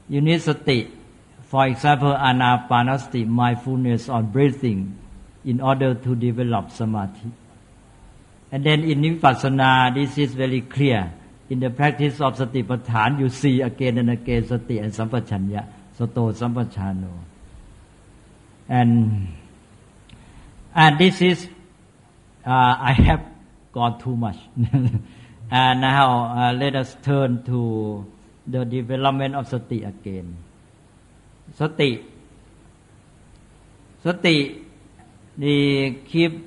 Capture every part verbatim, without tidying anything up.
you need sati. For example, anapanasati, mindfulness on breathing, in order to develop samadhi. And then in vipassana, this is very clear. In the practice of satipatthana, you see again and again sati and sampachanya, sato sampachano. And and this is, uh, I have gone too much. And now uh, let us turn to the development of sati again. Sati, sati, the keep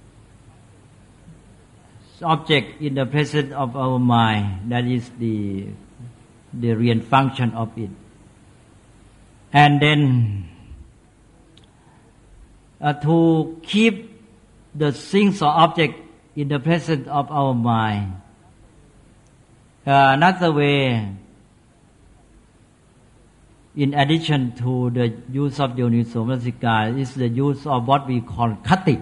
object in the presence of our mind. That is the the real function of it. And then uh, to keep the things or object in the presence of our mind. Uh, another way, in addition to the use of Yoniso Manasikara, is the use of what we call khati.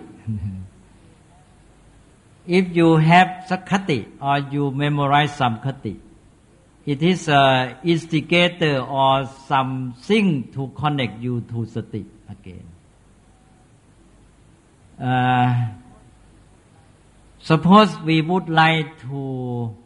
If you have sakkati or you memorize some khati, it is an instigator or something to connect you to sati again. Uh, suppose we would like to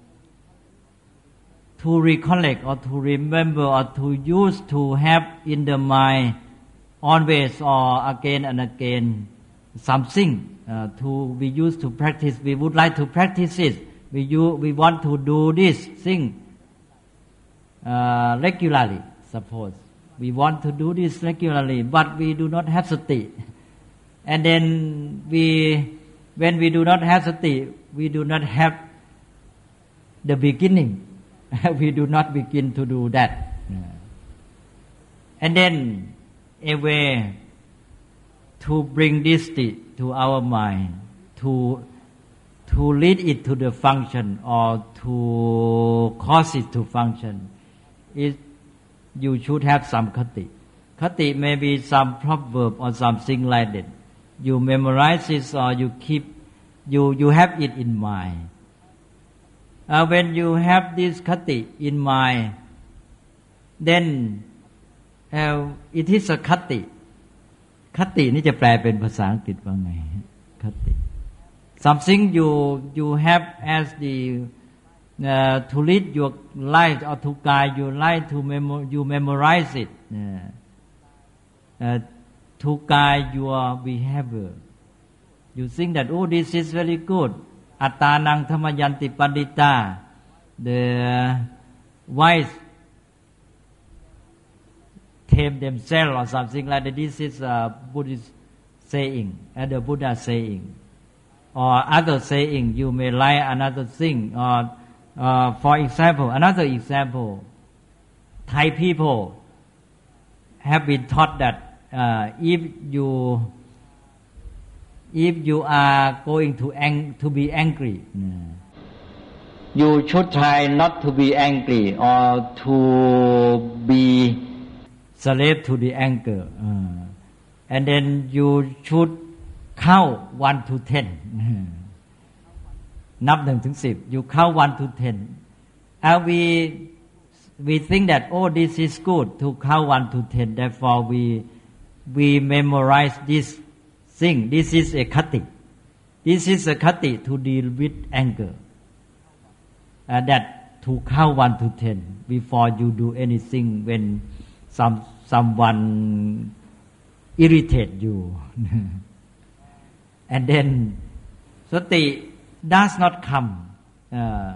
to recollect or to remember or to use to have in the mind always or again and again something uh, to we used to practice. We would like to practice it. We you, we want to do this thing uh, regularly. Suppose we want to do this regularly, but we do not have sati. And then we, when we do not have sati, we do not have the beginning. We do not begin to do that. And then a way to bring this state to our mind, to to lead it to the function or to cause it to function, is you should have some khati. Khati may be some proverb or something like that. You memorize it or you keep, you, you have it in mind. Uh, when you have this khati in mind, then uh, it is a khati. Khati นี่จะแปลเป็นภาษาอังกฤษว่าไง khati something you you have as the uh, to lead your life or to guide your life to memo- you memorize it uh, uh, to guide your behavior. You think that oh this is very good. Attanang thamayanti pandita, the wise tame themselves or something like that. This is a Buddhist saying, and the Buddha saying, or other saying. You may like another thing. Or, uh, for example, another example, Thai people have been taught that uh, if you if you are going to ang- to be angry, you should try not to be angry or to be slave to the anger, uh, and then you should count one to ten. นับหนึ่งถึงสิบ you count one to ten, and we we think that oh this is good to count one to ten, therefore we we memorize this thing. This is a khati. This is a khati to deal with anger, uh, that to count one to ten before you do anything when some someone irritate you. And then sati does not come uh,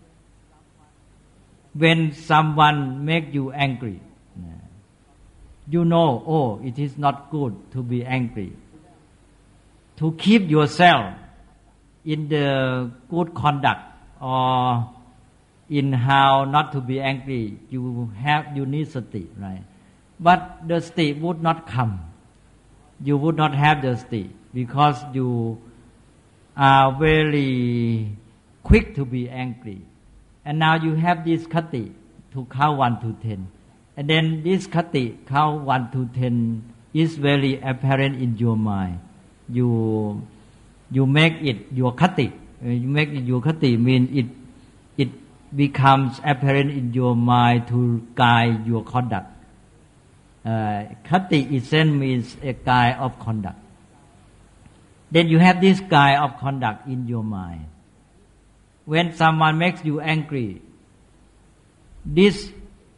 when someone make you angry. You know, oh, it is not good to be angry. To keep yourself in the good conduct or in how not to be angry, you have you need sati, right? But the sati would not come. You would not have the sati because you are very quick to be angry. And now you have this khati to count one to ten. And then this khati count one to ten is very apparent in your mind. You you make it your khati. You make it your khati mean it it becomes apparent in your mind to guide your conduct. Uh, Khati itself means a guide of conduct. Then you have this guide of conduct in your mind. When someone makes you angry, this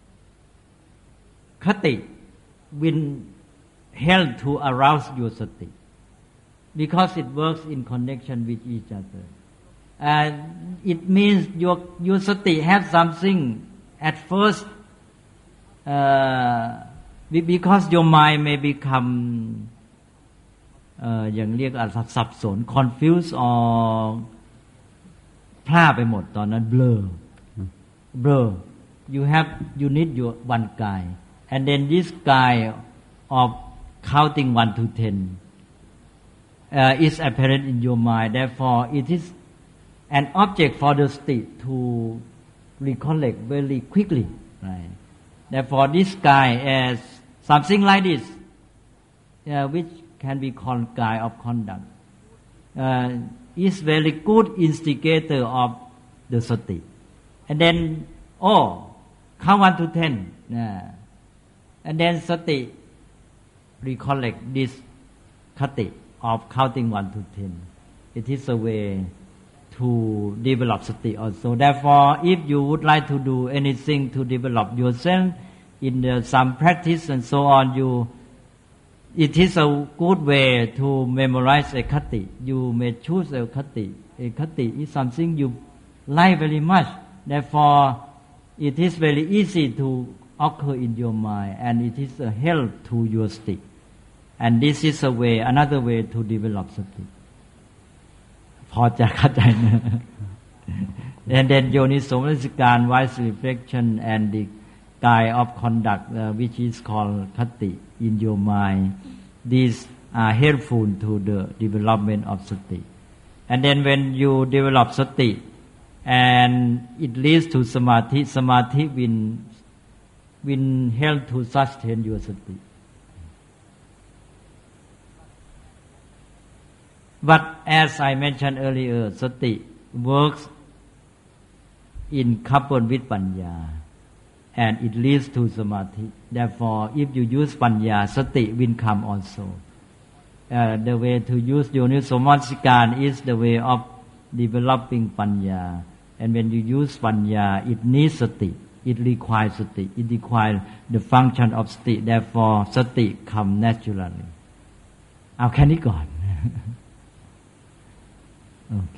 Khati will help to arouse your sati, because it works in connection with each other. And it means your your sati have something at first, uh, because your mind may become เอ่ออย่างเรียกอะไรสับสน confused or พลาดไปหมดตอนนั้น blur blur you have you need your one guy and then this guy of counting one to ten uh, is apparent in your mind. Therefore it is an object for the state to recollect very quickly, right? Therefore this guy as something like this, uh, which can be called guide of conduct, uh, is very good instigator of the sati. And then oh count one to ten, uh, and then sati recollect this khati of counting one to ten. It is a way to develop sati also. Therefore, if you would like to do anything to develop yourself in the, some practice and so on, you it is a good way to memorize a khati. You may choose a khati. A khati is something you like very much. Therefore, it is very easy to occur in your mind, and it is a help to your state. And this is a way, another way to develop sati. พอจะเข้าใจนะ And then Yoniso-Manasikarana, wise reflection, and the guide of conduct, uh, which is called khati in your mind. These are helpful to the development of sati. And then when you develop sati, and it leads to samadhi, samadhi will, will help to sustain your sati. But as I mentioned earlier, sati works in coupled with panya, and it leads to samadhi. Therefore, if you use panya, sati will come also. Uh, the way to use Yoniso-Manasikarana is the way of developing panya. And when you use panya, it needs sati. It requires sati. It requires the function of sati. Therefore, sati come naturally. เอาแค่นี้ก่อน โอเค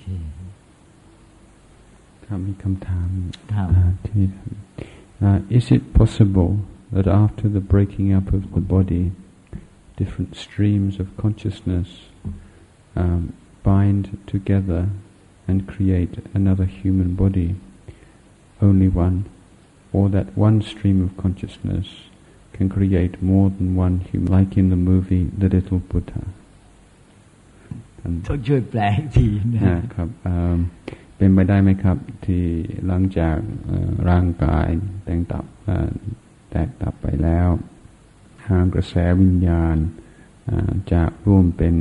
ครับมีคำถามที่ Is it possible that after the breaking up of the body, different streams of consciousness um, bind together and create another human body, only one, or that one stream of consciousness can create more than one human, like in the movie The Little Buddha? ต้องช่วยแปลอีกทีนะครับเป็นไปได้ไหมครับที่หลังจากร่างกายแตกดับแตกดับไปแล้วทางกระแสวิญญาณจะร่วมเป็น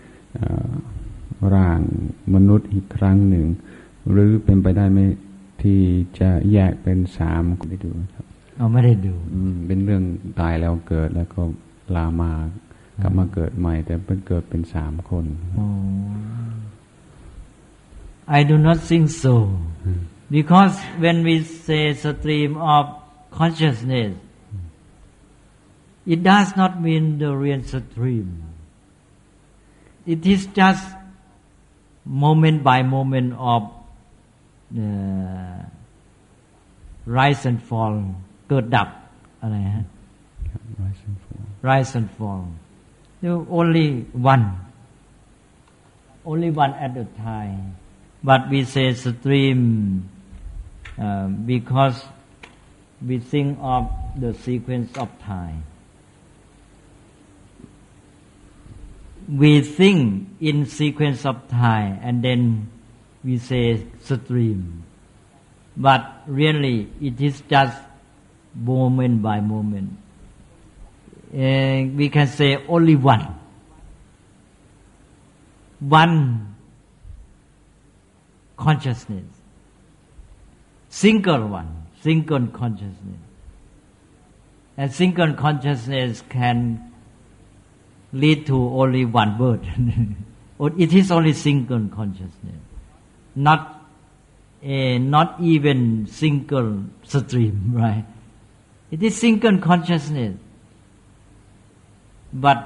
ร่างมนุษย์อีกครั้งหนึ่งหรือเป็นไปได้ไหมที่จะแยกเป็นสามได้ดูครับเอาไม่ได้ดูเป็นเรื่องตายแล้วเกิดแล้วก็ลามากลับมาเกิดใหม่แต่เป็นเกิดเป็นสามคน I do not think so because when we say stream of consciousness, it does not mean the real stream. It is just moment by moment of uh, rise and fall เกิดดับอะไรฮะ rise and fall rise and fall only one only one at a time, but we say stream uh, because we think of the sequence of time. We think in sequence of time and then we say stream, but really it is just moment by moment. Uh, we can say only one one consciousness single one, single consciousness. And single consciousness can lead to only one word. It is only single consciousness, not a, not even single stream, right? It is single consciousness, but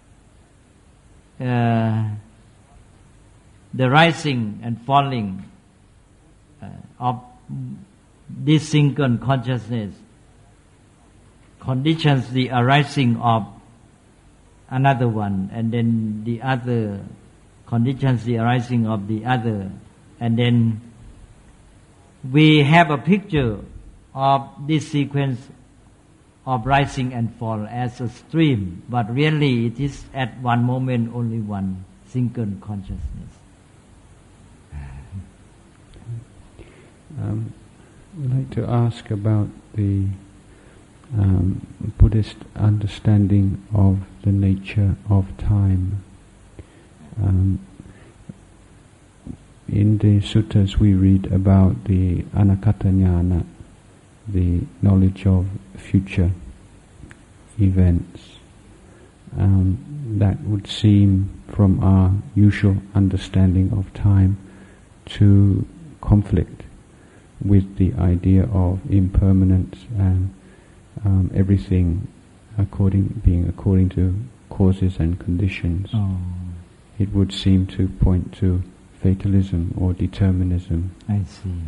uh, the rising and falling uh, of this single consciousness conditions the arising of another one, and then the other conditions the arising of the other, and then we have a picture of this sequence of rising and fall as a stream, but really it is at one moment only one single consciousness. Um, I'd like to ask about the um, Buddhist understanding of the nature of time. Um, in the suttas we read about the anakkata jnana, the knowledge of future events. Um, that would seem from our usual understanding of time to conflict with the idea of impermanence and um, everything according being according to causes and conditions. Oh. It would seem to point to fatalism or determinism. I see.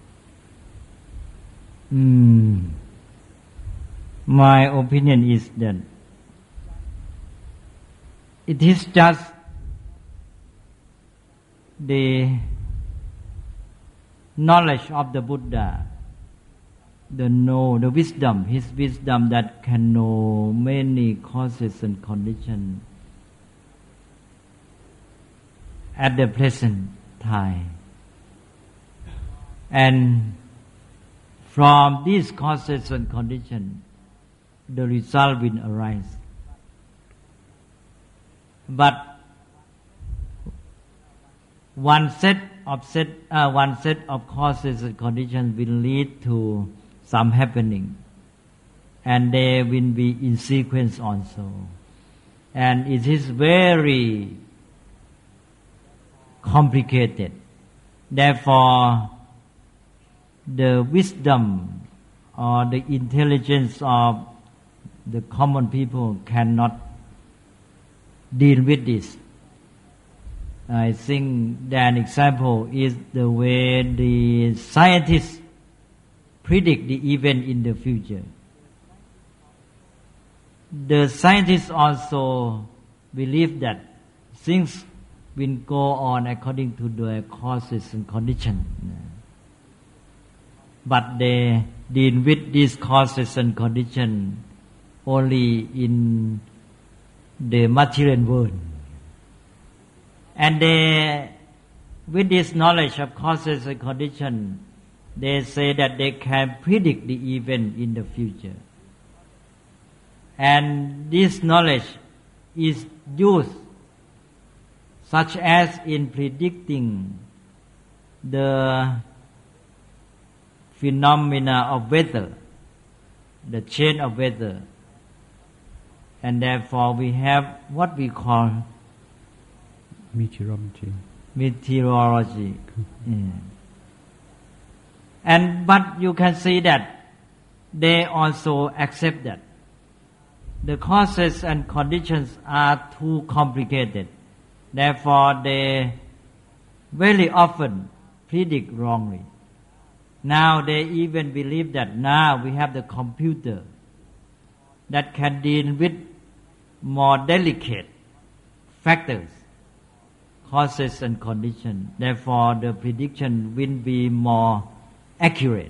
Mm. My opinion is that it is just the knowledge of the Buddha, the know, the wisdom, his wisdom that can know many causes and conditions at the present time. And from these causes and conditions, the result will arise. But one set of set, uh, one set of causes and conditions will lead to some happening, and they will be in sequence also. And it is very complicated. Therefore, the wisdom or the intelligence of the common people cannot deal with this. I think that an example is the way the scientists predict the event in the future. The scientists also believe that things will go on according to the causes and conditions. But they deal with these causes and conditions only in the material world. And they, with this knowledge of causes and conditions, they say that they can predict the event in the future. And this knowledge is used such as in predicting the phenomena of weather, the change of weather. And therefore we have what we call meteorology. Meteorology. Yeah. And but you can see that they also accept that the causes and conditions are too complicated. Therefore they very often predict wrongly. Now they even believe that now we have the computer that can deal with more delicate factors, causes and conditions. Therefore the prediction will be more accurate.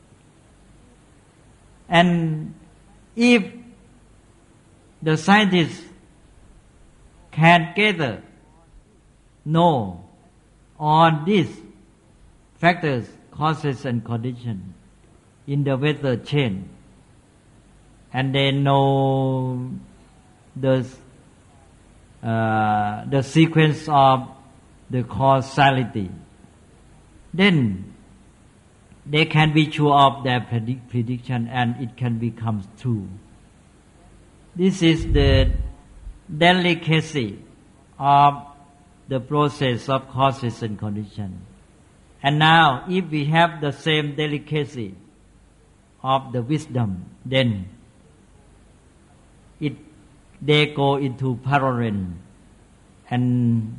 And if the scientists can gather know all these factors, causes and conditions in the weather chain, and they know the uh, the sequence of the causality, then they can be sure of their predict, prediction and it can become true. This is the delicacy of the process of causes and conditions. And now, if we have the same delicacy of the wisdom, then it they go into parallel, and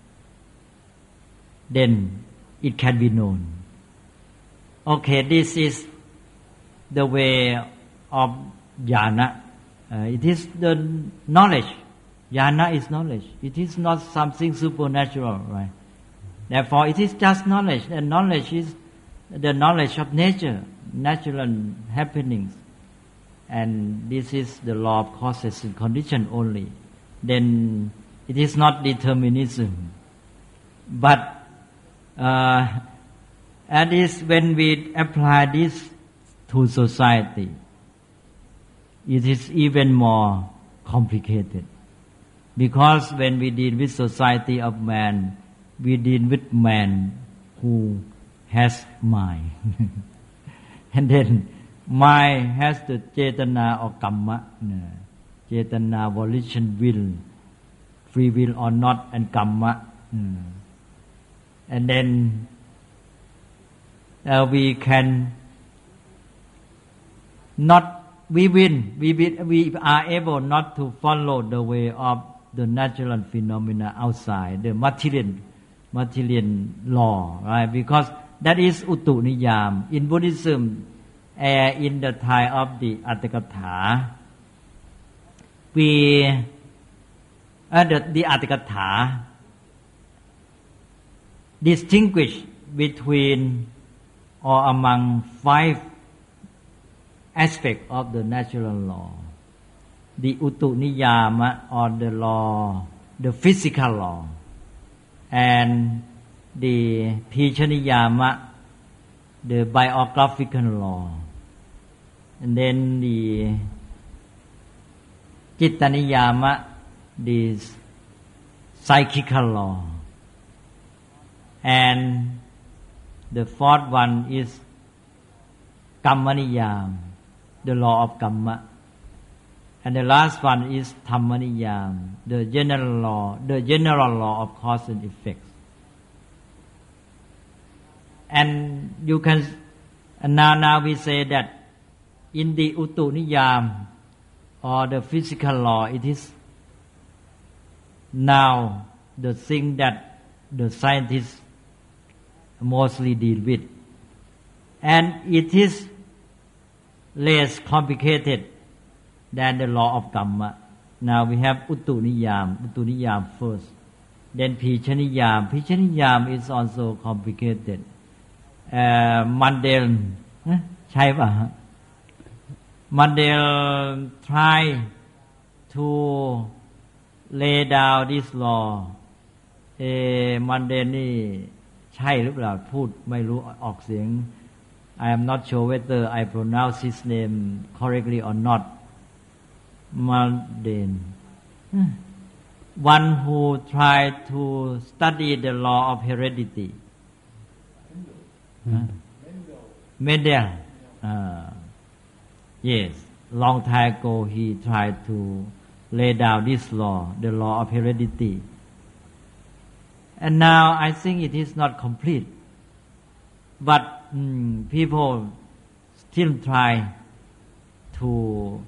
then it can be known. Okay, this is the way of jhana. Uh, it is the knowledge. Jhana is knowledge. It is not something supernatural, right? Therefore, it is just knowledge, and knowledge is the knowledge of nature, natural happenings. And this is the law of causes and conditions only. Then it is not determinism. But uh, and is when we apply this to society, it is even more complicated. Because when we deal with society of man, we deal with man who has mind. And then mind has the cetana or kamma, cetana, volition, will, free will or not, and kamma. And then uh, we can not, we win, we, will, we are able not to follow the way of the natural phenomena outside, the material, material law, right? Because that is Uttu Niyam. In Buddhism, uh, in the time of the Atthakatha, we, uh, the, the Atthakatha distinguish between or among five aspects of the natural law. The Uttu Niyama, or the law, the physical law, and the Picha Niyama, the biographical law, and then the Citta Niyama, the psychical law, and the fourth one is Kamma Niyam, the law of Kamma. And the last one is Dhamma Niyam, the general law, the general law of cause and effects. And you can, and now, now we say that in the Uttu Niyam, or the physical law, it is now the thing that the scientists mostly deal with. And it is less complicated than the law of Kamma. Now we have Uttu Niyam, Uttu Niyam first. Then Picha Niyam. Picha Niyam is also complicated. Uh, Mandel, eh? ใช่ป่ะ Mandel try to lay down this law. เอ Mandel นี่ใช่หรือเปล่าพูดไม่รู้ออกเสียง I am not sure whether I pronounce his name correctly or not. Mandel, one who tried to study the law of heredity. Mendel. Mendel. Uh, yes, long time ago he tried to lay down this law, the law of heredity. And now I think it is not complete. But mm, people still try to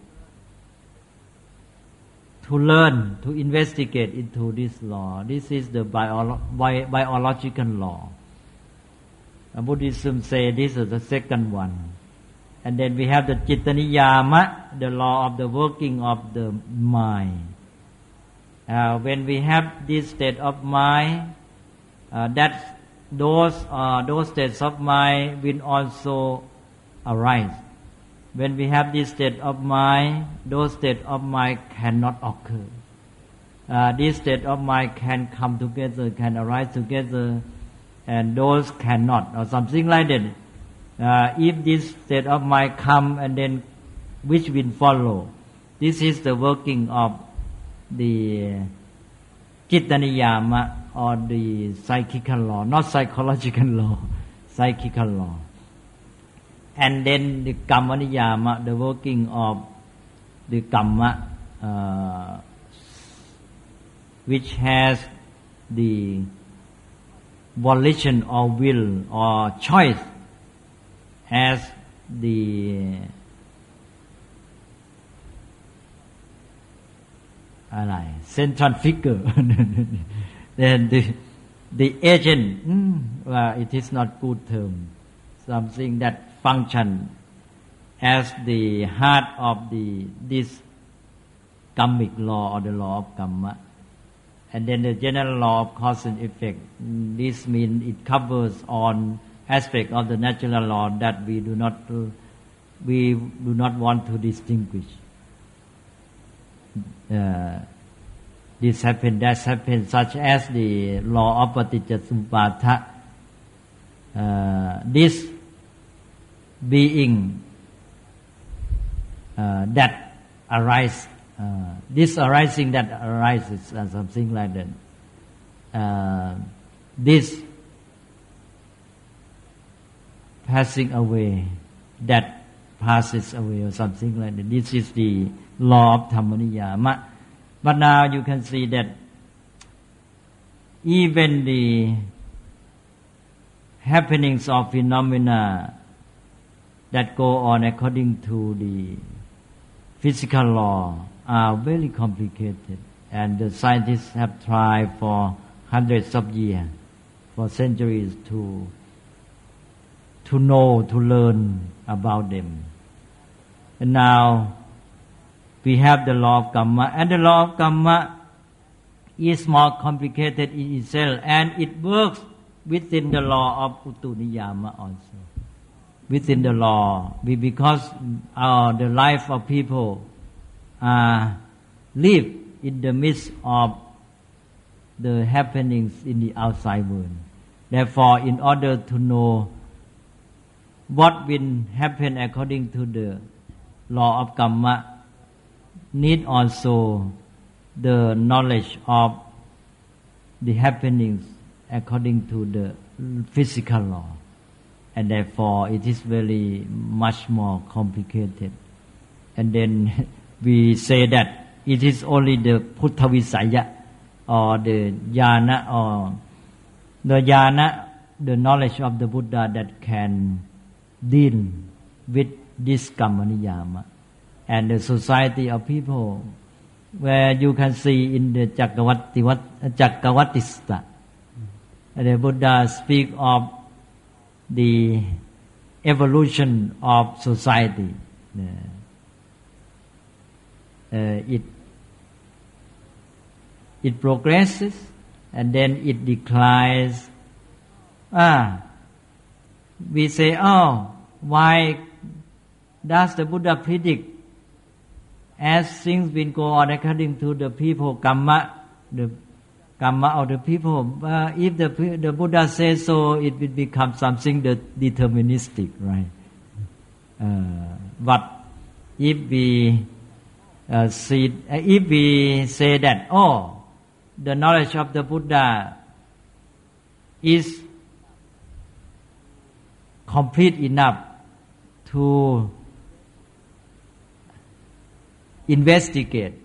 to learn, to investigate into this law. This is the bio, bio, biological law. Buddhism say this is the second one. And then we have the Citta Niyama, the law of the working of the mind. Uh, when we have this state of mind, uh, that those uh, those states of mind will also arise. When we have this state of mind, those states of mind cannot occur. Uh, this state of mind can come together, can arise together, and those cannot, or something like that. Uh, if this state of mind come, and then which will follow? This is the working of the Citta Niyama, or the psychical law, not psychological law, psychical law. and then the Kamma Niyama, the working of the Kamma, uh, which has the volition or will or choice as the central figure. Then the the agent, mm, well, it is not good term. Something that function as the heart of the this karmic law or the law of karma. And then the general law of cause and effect. This means it covers on aspect of the natural law that we do not we do not want to distinguish. Uh, this happen, that happen, such as the law of Paticcasamuppada. Uh, this being uh, that arise, uh, this arising that arises, uh, something like that. Uh, this passing away, that passes away, or something like that. This is the law of Dhamma Niyama. But now you can see that even the happenings of phenomena that go on according to the physical law are very complicated, and the scientists have tried for hundreds of years, for centuries to to know, to learn about them. And now we have the law of karma, and the law of karma is more complicated in itself, and it works within the law of Uttu Niyama also. Within the law, because uh, the life of people uh, live in the midst of the happenings in the outside world. Therefore, in order to know what will happen according to the law of karma, need also the knowledge of the happenings according to the physical law. And therefore it is very much more complicated. And then we say that it is only the Puttha Visaya or the Jnana or the Jnana, the knowledge of the Buddha, that can deal with this Kamma Niyama. And the society of people, where you can see in the Cakkavattista, the Buddha speak of the evolution of society. Uh, it it progresses and then it declines. Ah, we say, oh, why does the Buddha predict as things will go on according to the people karma, the karma of the people? Uh, if the the Buddha says so, it will become something that deterministic, right? Uh, but if we uh, see, uh, if we say that, oh, the knowledge of the Buddha is complete enough to investigate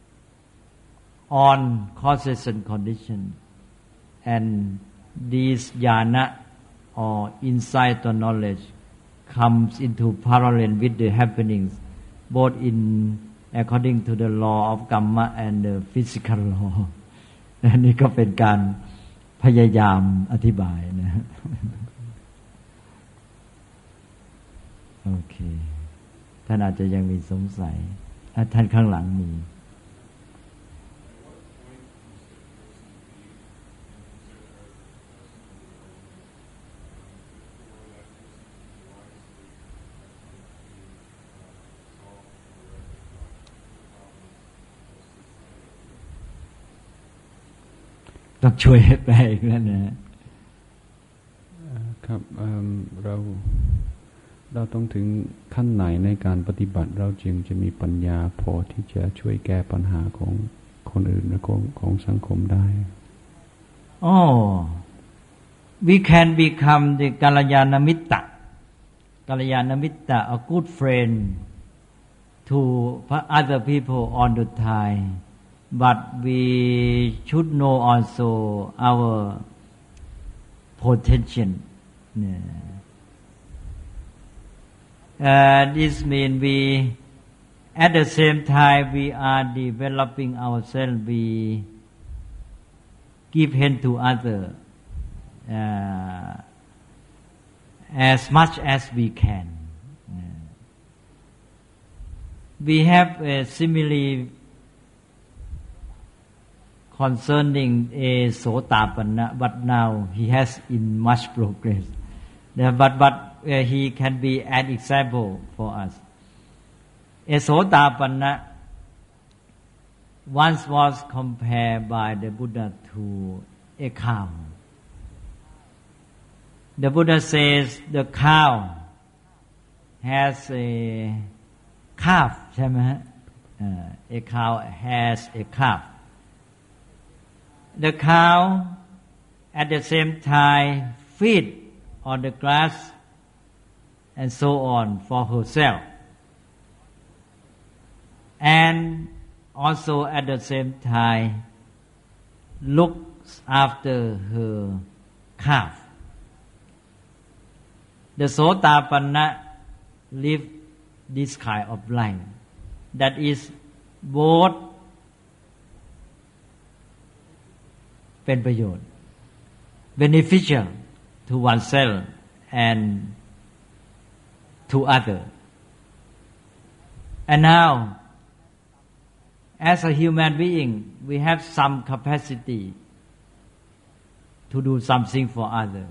on causes and conditions, and this jhana or insight or knowledge comes into parallel with the happenings, both in according to the law of karma and the physical law. อันนี้ก็เป็นการพยายามอธิบายนะโอเคท่านอาจจะยังมีสงสัยท่านข้างหลังมีต้องช่วยให้แปลอีกแล้วนะครับเราเราต้องถึงขั้นไหนในการปฏิบัติเราจึงจะมีปัญญาพอที่จะช่วยแก้ปัญหาของคนอื่นและของของสังคมได้ Oh, we can become the Kalyana Mitta Kalyanamitta, a good friend to other people all the time, but we should know also our potential. Uh, this means we, at the same time, we are developing ourselves. We give hand to others uh, as much as we can. We have a simile concerning a Sotapanna, but now he has in much progress. Uh, but but uh, he can be an example for us. A Sotapanna once was compared by the Buddha to a cow. The Buddha says the cow has a calf, ใช่ไหมฮะ uh, a cow has a calf. The cow at the same time feed on the grass and so on for herself, and also at the same time looks after her calf. The Sotapanna live this kind of life that is both เป็นประโยชน์ beneficial to oneself and to other. And now, as a human being, we have some capacity to do something for others.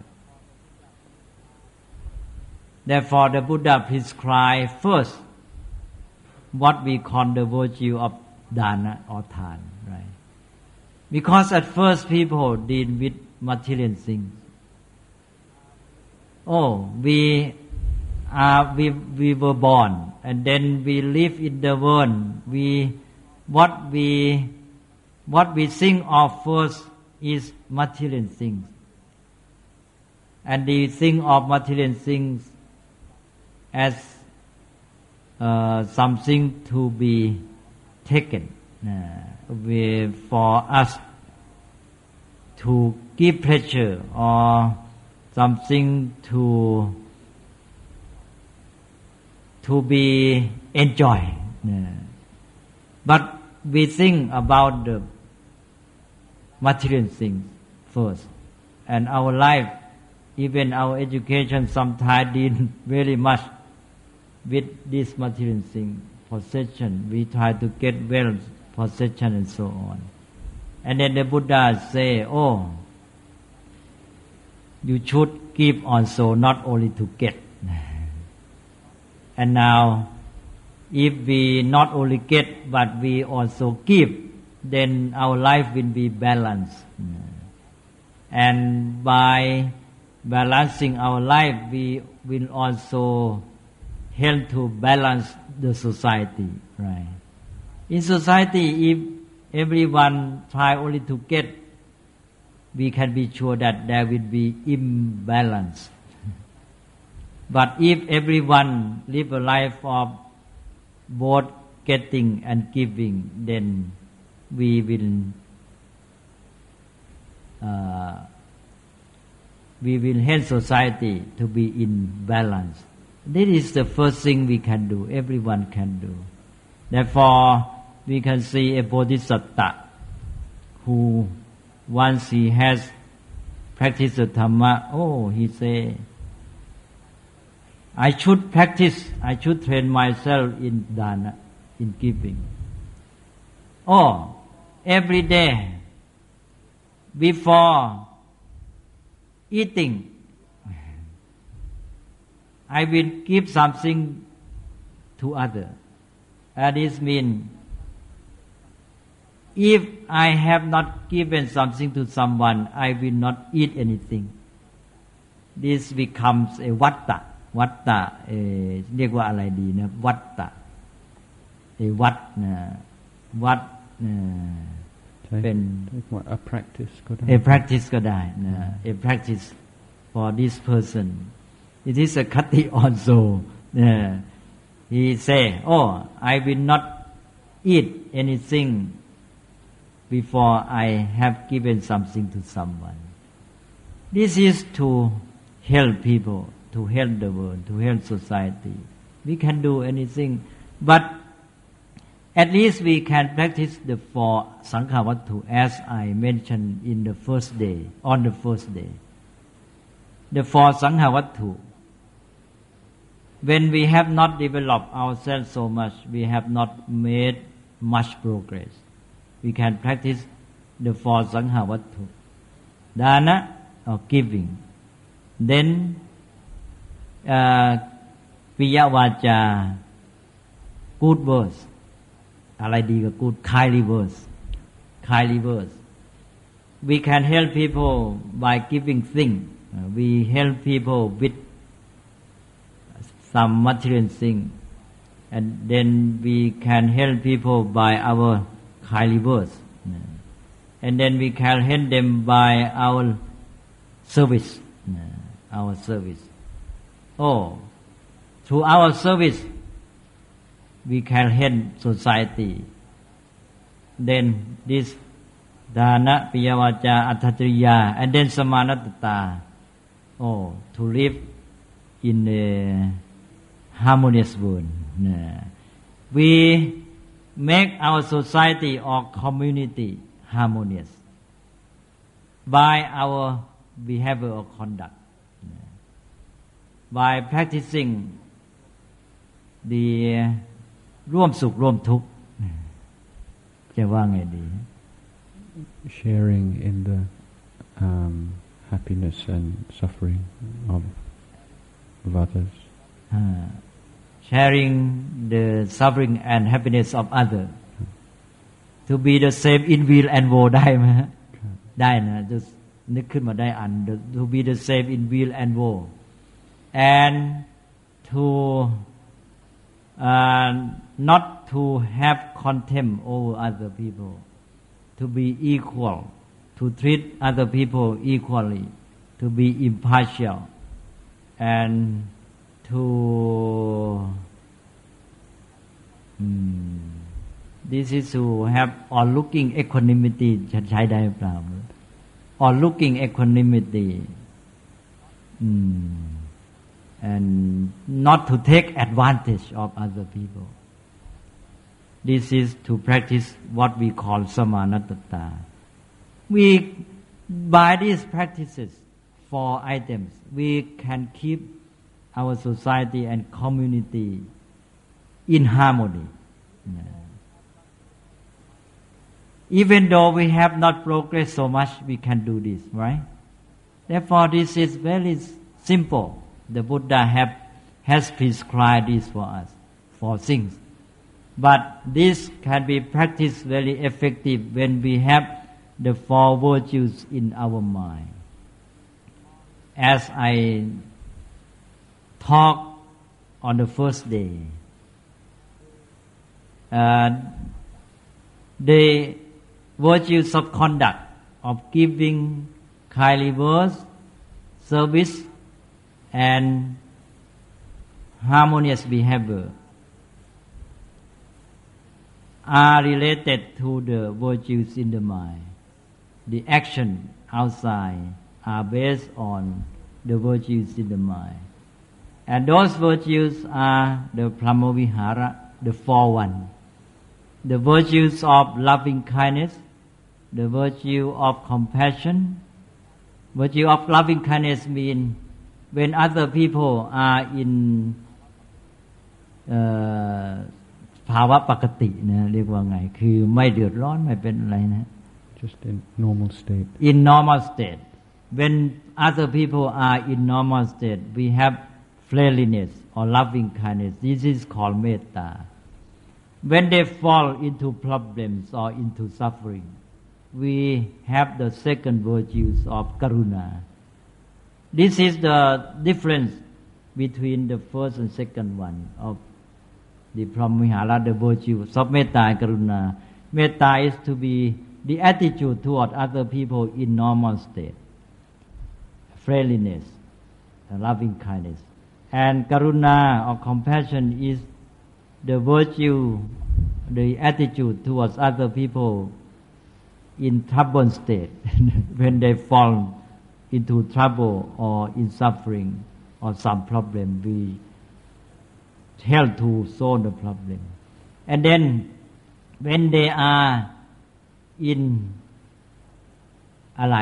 Therefore, the Buddha prescribed first what we call the virtue of dana or than, right? Because at first people deal with material things. Oh, we are we we were born, and then we live in the world. We what we what we think of first is material things, and we think of material things as uh, something to be taken uh, we, for us to give pleasure or something to to be enjoyed. Uh, but we think about the material things first, and our life, even our education, sometimes deal very much with this material thing, possession. We try to get wealth, possession, and so on. And then the Buddha say, "Oh, you should give also, not only to get." And now, if we not only get but we also give, then our life will be balanced. And by balancing our life, we will also help to balance the society, right? In society, if everyone try only to get, we can be sure that there will be imbalance. But if everyone live a life of both getting and giving, then we will uh, we will help society to be in balance. This is the first thing we can do, everyone can do. Therefore, we can see a bodhisattva who once he has practiced the Dhamma, oh, he say, I should practice, I should train myself in dana, in giving. Oh, every day, before eating, I will give something to other. And this means, if I have not given something to someone, I will not eat anything. This becomes a vatta. วัตตะเอ่อเรียกว่าอะไรดีนะวัตตะไอ้วัดนะวัดเป็น a practice ก็ได้ a practice ก็ได้นะ a practice for this person It is a kati also. Uh, he say, "Oh, I will not eat anything before I have given something to someone." This is to help people, to help the world, to help society. We can do anything, but at least we can practice the four Sanghavatthu as I mentioned in the first day, on the first day. The four Sanghavatthu. When we have not developed ourselves so much, we have not made much progress. We can practice the four Sanghavatthu. Dana or giving. Then uh, Piyavaja, good words. อะไรดีกว่า good kindly words. Kindly words. We can help people by giving things. Uh, we help people with some material thing, and then we can help people by our kindly words, and then we can help them by our service, our service. Oh, through our service, we can help society. Then this dana, piyavaja, atthajriya, and then samanattata. Oh, to live in a harmonious world. We make our society or community harmonious by our behavior or conduct, by practicing the ร่วมสุขร่วมทุกข์จะว่าไงดี sharing in the um, happiness and suffering of, of others. Uh, sharing the suffering and happiness of others. To be the same in will and woe ได้ไหมฮะได้นะจะนึกขึ้นมาได้อัน to be the same in will and woe, and to uh, not to have contempt over other people, to be equal, to treat other people equally, to be impartial, and to um, this is to have all-looking equanimity จะใช้ได้หรือเปล่า all-looking equanimity, um, and not to take advantage of other people. This is to practice what we call samanattata. We, by these practices, four items, we can keep our society and community in harmony. Even though we have not progressed so much, we can do this, right? Therefore, this is very simple. The Buddha have, has prescribed this for us, for things. But this can be practiced very effective when we have the four virtues in our mind. As I talked on the first day, uh, the virtues of conduct, of giving kindly words, service, and harmonious behavior are related to the virtues in the mind. The action outside are based on the virtues in the mind. And those virtues are the Brahmavihara, the four one. The virtues of loving kindness, the virtue of compassion. Virtue of loving kindness means when other people are in uh, ภาวะปกตินะเรียกว่าไงคือไม่เดือดร้อนไม่เป็นอะไรนะ just in normal state. In normal state, when other people are in normal state, we have friendliness or loving kindness. This is called metta. When they fall into problems or into suffering, we have the second virtues of karuna. This is the difference between the first and second one of the Brahmavihara, the virtues of metta and karuna. Metta is to be the attitude toward other people in normal state. Friendliness, loving kindness. And karuna or compassion is the virtue, the attitude towards other people in troubled state when they fall into trouble or in suffering or some problem, we help to solve the problem. And then when they are inอะไร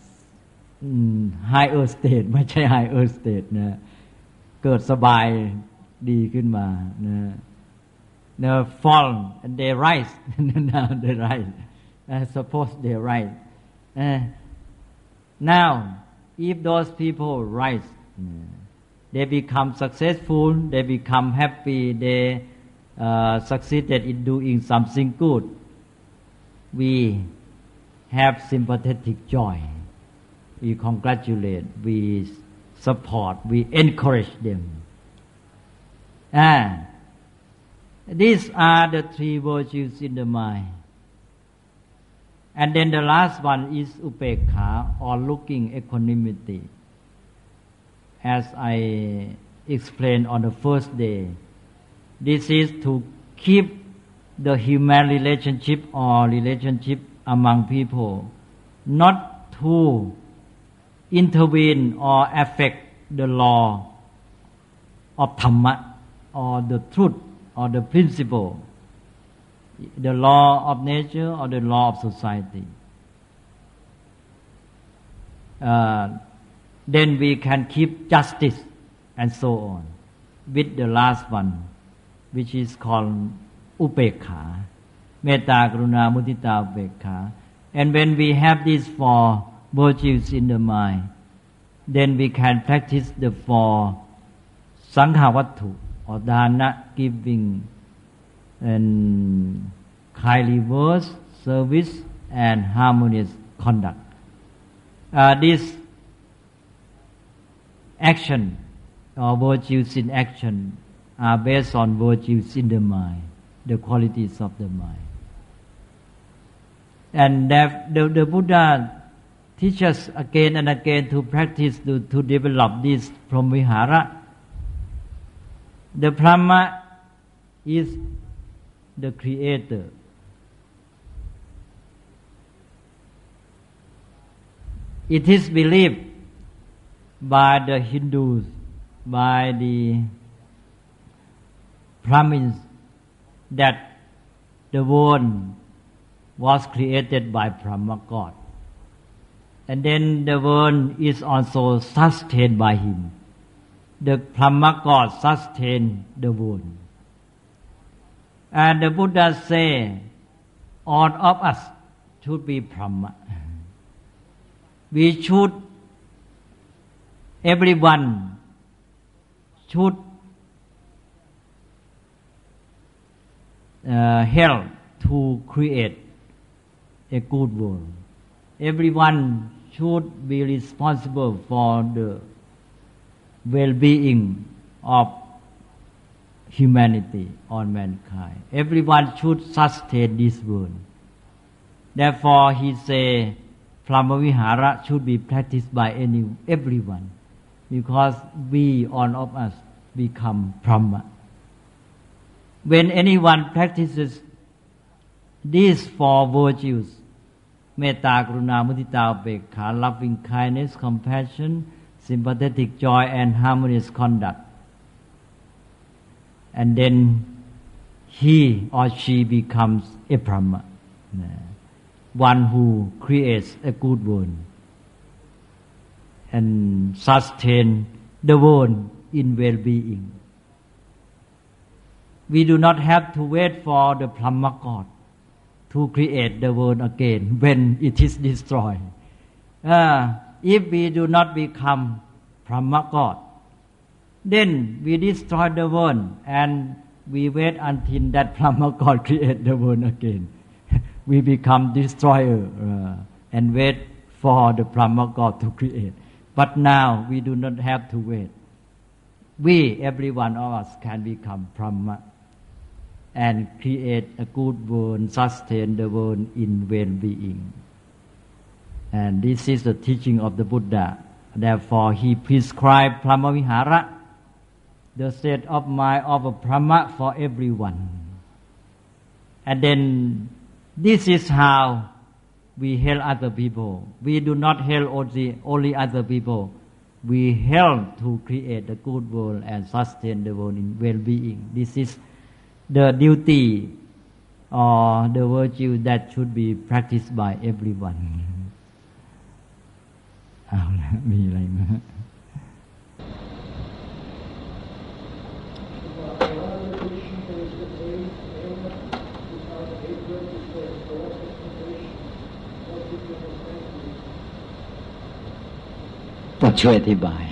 higher state ไม่ใช่ higher state นะเกิดสบายดีขึ้นมานะ they fall and they rise now they rise I suppose they rise uh, now if those people rise they become successful they become happy they uh, succeeded in doing something good we have sympathetic joy we congratulate we support we encourage them ah these are the three virtues in the mind. And then the last one is upekha or looking equanimity. As I explained on the first day, this is to keep the human relationship or relationship among people, not to intervene or affect the law of Dhamma or the truth or the principle, the law of nature or the law of society. Uh, then we can keep justice and so on. With the last one, which is called upekha, metta, karuna, mudita, upekha. And when we have these four virtues in the mind, then we can practice the four sanghavattu, or dana, giving, and kindly words, service, and harmonious conduct. Uh, this action or virtues in action are based on virtues in the mind, the qualities of the mind. And that the, the Buddha teaches again and again to practice to, to develop this pramvihara. The Brahma is the creator. It is believed by the Hindus, by the Brahmins, that the world was created by Brahma God. And then the world is also sustained by him. The Brahma God sustains the world. And the Buddha say, all of us should be Brahma. We should, everyone should uh, help to create a good world. Everyone should be responsible for the well-being of humanity or mankind. Everyone should sustain this world. Therefore, he say, Brahmavihara should be practiced by any everyone, because we, all of us, become Brahma. When anyone practices these four virtues, metta, karuna, mudita, upekha, loving kindness, compassion, sympathetic joy, and harmonious conduct, and then he or she becomes a Brahma, one who creates a good world and sustain the world in well-being. We do not have to wait for the Brahma God to create the world again when it is destroyed. Uh, if we do not become Brahma God, then we destroy the world and we wait until that Brahma God create the world again. We become destroyer uh, and wait for the Brahma God to create. But now we do not have to wait. We, every one of us, can become Brahma and create a good world, sustain the world in well-being. And this is the teaching of the Buddha. Therefore, he prescribed Brahmavihara the state of mind of a Brahma for everyone. And then this is how we help other people. We do not help only, only other people. We help to create a good world and sustain the world in well-being. This is the duty or the virtue that should be practiced by everyone. เอาละมีอะไรไหมต้องช่วยอธิบาย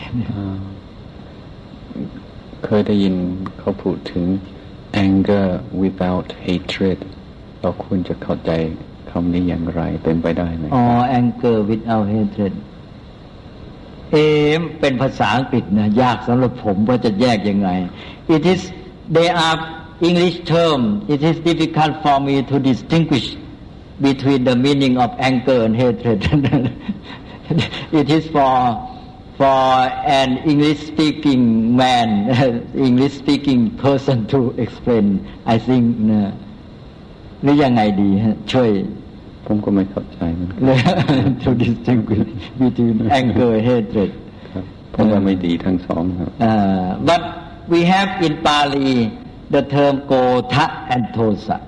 เคยได้ยินเขาพูดถึง anger without hatred เราควรจะเข้าใจคำนี้อย่างไรเป็นไปได้ไหมอ๋อ anger without hatred เอ๊ะเป็นภาษาอังกฤษนะยากสำหรับผมว่าจะแยกยังไง It is they are English term it is difficult for me to distinguish between the meaning of anger and hatred It is for for an English speaking man English speaking person to explain I think นะหรือยังไงดีช่วยผมก็ไม่เข้าใจมัน to distinguish between anger and hatred เพราะว่าไม่ดีทั้งสองครับ but we have in Pali the term Kotha and Tosa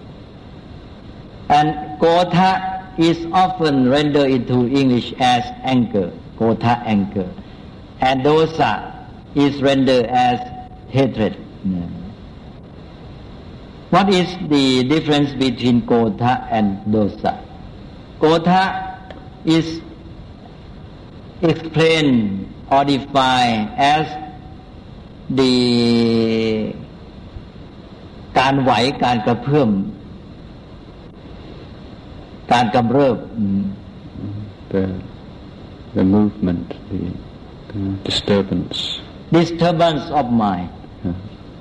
and Kotha is often rendered into English as anger Kotha anger and Dosa is rendered as hatred What is the difference between Kotha and Dosa? Kotha is explained or defined as the การไหวการกระเพื่อมการกำเริบ the the movement the, the disturbance disturbance of mind yeah.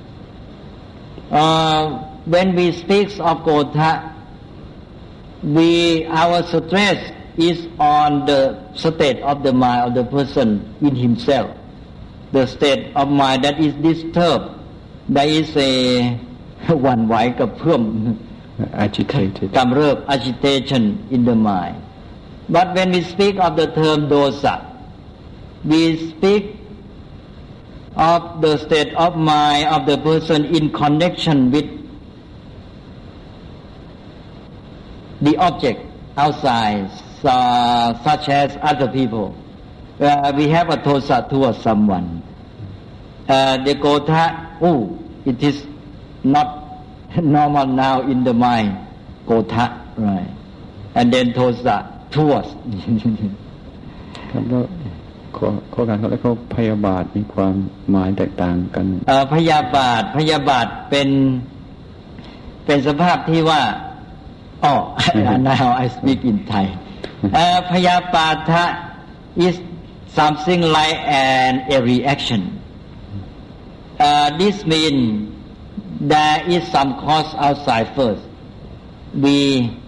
uh, when we speak of Kotha we our stress is on the state of the mind of the person in himself the state of mind that is disturbed that is a หวั่นไหวกระเพื่อม agitated กำเริบ agitation in the mind but when we speak of the term dosa we speak of the state of mind of the person in connection with the object outside uh, such as other people uh, we have a dosa towards someone uh, the kotha oh it is not normal now in the mind kotha right and then dosa towards ครับแล้วข้อข้อการเขาแล้วเขาพยาบาทมีความหมายแตกต่างกันเอ่อพยาบาทพยาบาทเป็นเป็นสภาพที่ว่าอ๋อ now I speak in Thai เอ่อพยาบาท is something like an a reaction uh, this means there is some cause outside first we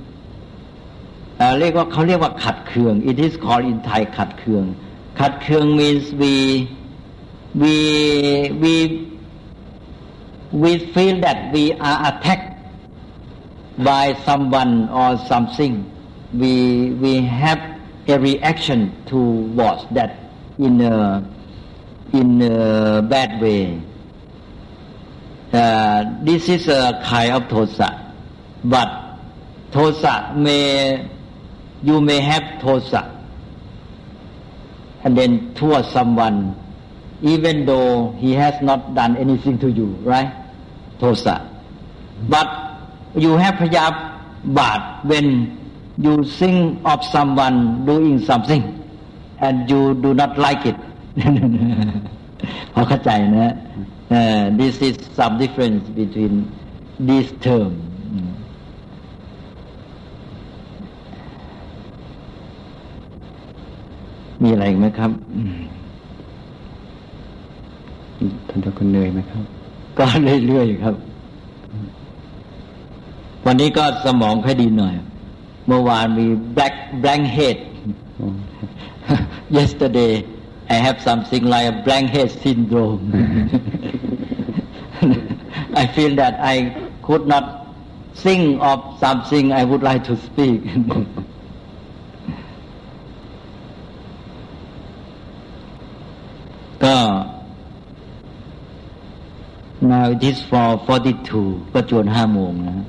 เรียกว่าเขาเรียกว่าขัดเคือง it is called in Thai ขัดเคืองขัดเคือง means we we we we feel that we are attacked by someone or something we we have a reaction towards that in a in a bad way uh, this is a kind of dosa but dosa may you may have dosa and then towards someone even though he has not done anything to you right dosa but you have payabhat when you think of someone doing something and you do not like it พอเข้าใจนะ uh, this is some difference between these termsมีอะไรไหมครับท่านเจ้าคุณเหนื่อยไหมครับก็เรื่อยๆครับวันนี้ก็สมองค่อยดีหน่อยเมื่อวานมี black blank head yesterday I have something like a blank head syndrome. I feel that I could not think of something I would like to speak.ก็ now it is four forty-two ก็จวนห้าโมงนะ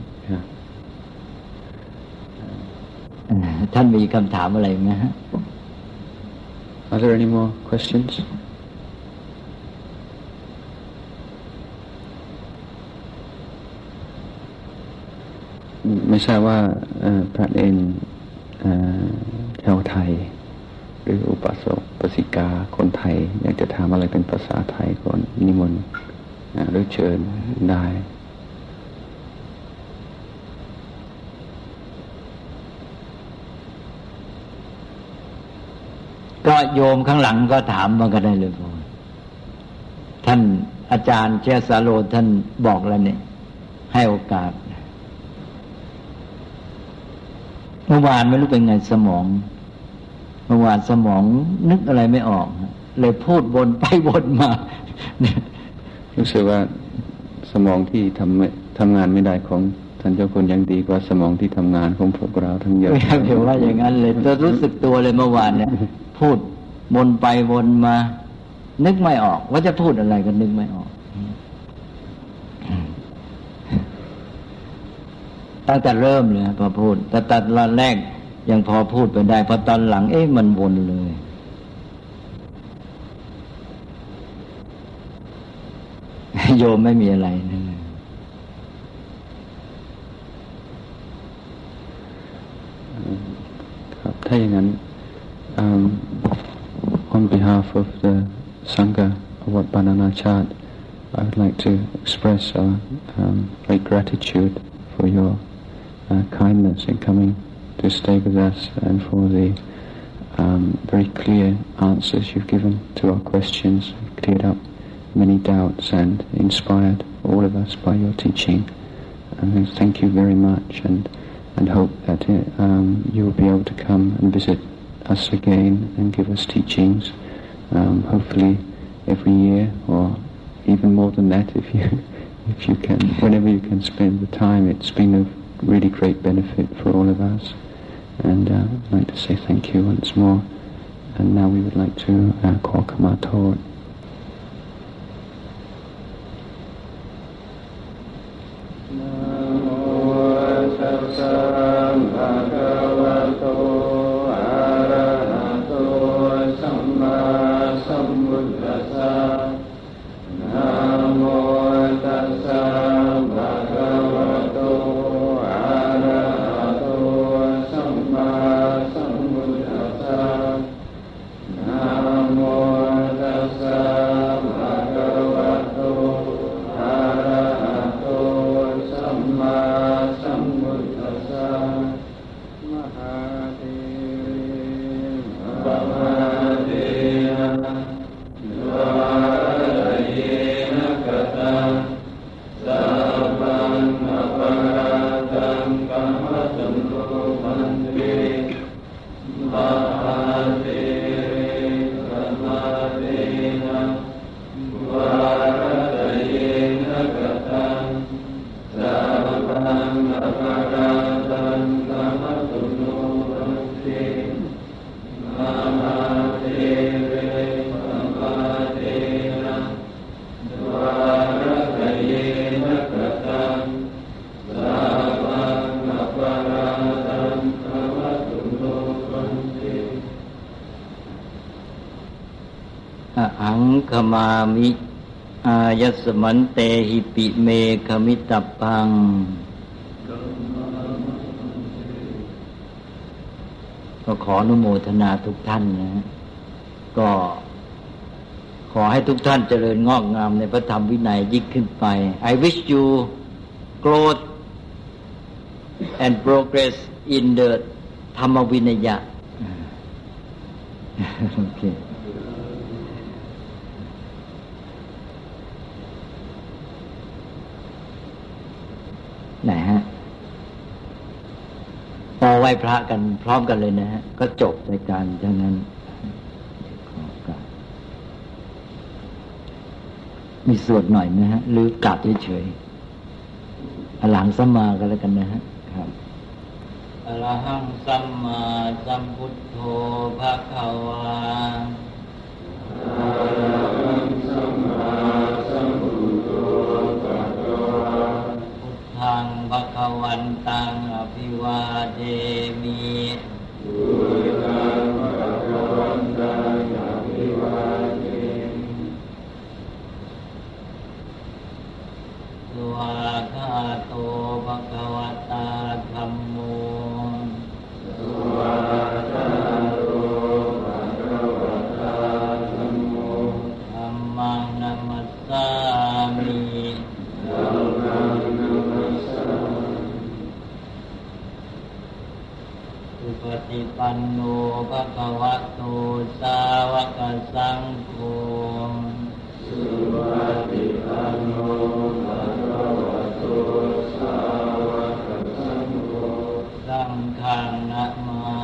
ท่านมีคำถามอะไรไหมฮะ Are there any more questions? ไม่ทราบว่าพระเอนชาวไทยหรืออุปสมบทกาคนไทยอยากจะถามอะไรเป็นภาษาไทยก่อนนิมนต์หรือเชิญได้ก็โยมข้างหลังก็ถามมาก็ได้เลยพ่อท่านอาจารย์เชษสาโรท่านบอกแล้วเนี่ยให้โอกาสเมื่อวานไม่รู้เป็นไงสมองเมื่อวานสมองนึกอะไรไม่ออกเลยพูดวนไปวนมารู้สึกว่าสมองที่ทำทำงานไม่ได้ของท่านเจ้าคุณยังดีกว่าสมองที่ทำงานของพวกเราทั้งเยอะเดี๋ยวว่าอย่างนั้นเลยจะรู้สึกตัวเลยเมื่อวานเนี่ยพูดวนไปวนมานึกไม่ออกว่าจะพูดอะไรก็นึกไม่ออกตั้งแต่เริ่มเลยพอพูดแต่ตอนแรกยังพอพูดไปได้พอตอนหลังเอ๊ะมันวนเลยโยมไม่มีอะไรนะครับถ้าอย่างนั้น um, on behalf of the Sangha of Wat Pah Nanachat I would like to express our um, great gratitude for your uh, kindness in coming to stay with us and for the um, very clear answers you've given to our questions. You've cleared up many doubts and inspired all of us by your teaching. And thank you very much and, and hope that um, you will be able to come and visit us again and give us teachings, um, hopefully every year or even more than that if you if you can, whenever you can spend the time. It's been of really great benefit for all of us. And uh, I'd like to say thank you once more. And now we would like to uh, call Kama Tod.ขมามิอายัสมันเตหิปิเมขมิตตัพพังก็ขออนุโมทนาทุกท่านนะก็ขอให้ทุกท่านเจริญงอกงามในพระธรรมวินัยยิ่งขึ้นไป I wish you growth and progress in the ธรรมวินัยโอเคไหนฮะพอไหว้พระกันพร้อมกันเลยนะฮะก็จบรายการดังนั้นขอการมีสวดหน่อยนะฮะหรือกราบเฉยๆอรหังสัมมากันแล้วกันนะฮะครับอรหังสัมมาสัมพุทโธภะคะวาอรหังสัมมาสัมพุทโธภะคะวาพุทธังภะคะวันตังอภิวาเทมิพุทธังภะคะวันตังอภิวาเทมิสวากขาโตภะคะวะตาธัมโมสวากขาโตภะคะวะตาธัมโมธัมมังนัมมัสสามิธัมมังนัมมัสสามิสุปฏิปันโนภะคะวะโตสาวกสังโฆสุปฏิปันโนภะคะวะโตสาวกสังโฆสังฆังนะมา